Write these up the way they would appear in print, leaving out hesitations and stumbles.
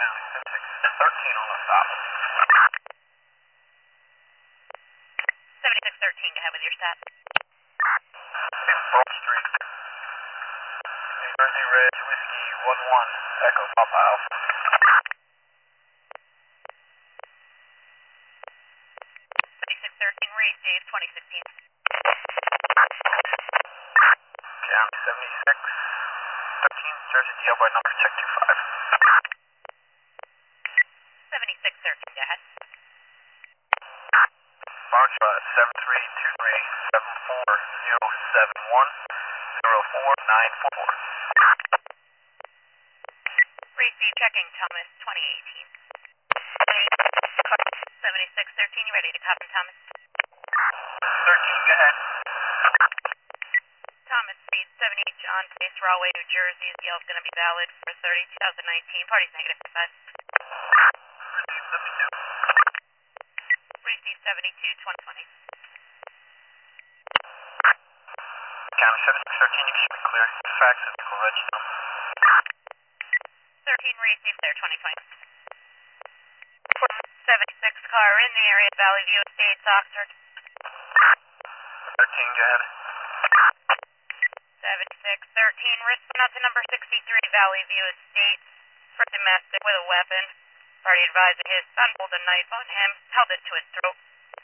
County, 7613 on the stop. 7613, go ahead with your stop. Broad Street, New Jersey Ridge, Whiskey 11, Echo Papa Alpha. 7613, receive 2016. County 7613, Jersey DL by number check 25. 7613, go ahead. Foxtrot 7323740710494. Receive, checking Thomas 2018. 7613, you ready to copy Thomas? 13, go ahead. Thomas, speed 78 on Pace Rawway, New Jersey. The L is going to be valid for 30-2019. Party's negative 5. Receive 72. Receive 72, 2020. County 7613, you should be clear. Fax and vehicle register. 13, receive there, 2020. 76 car in the area, Valley View Estates, Oxford. 13, go ahead. 7613, respond out to number 63, Valley View Estates, for domestic with a weapon. Party advising his son pulled a knife on him, held it to his throat.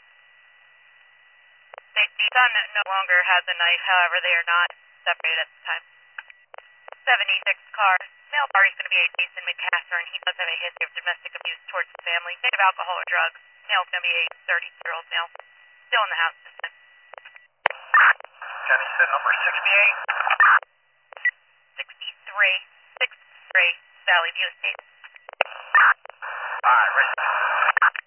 The son no longer has a knife, however, they are not separated at the time. 76 car, male party's going to be a Jason McCaster, and he does have a history of domestic abuse towards the family, state of alcohol or drugs. Male's going to be a 30-year-old male, still in the house this time. County said number 68. 63, Valley View Estates. Alright, ready.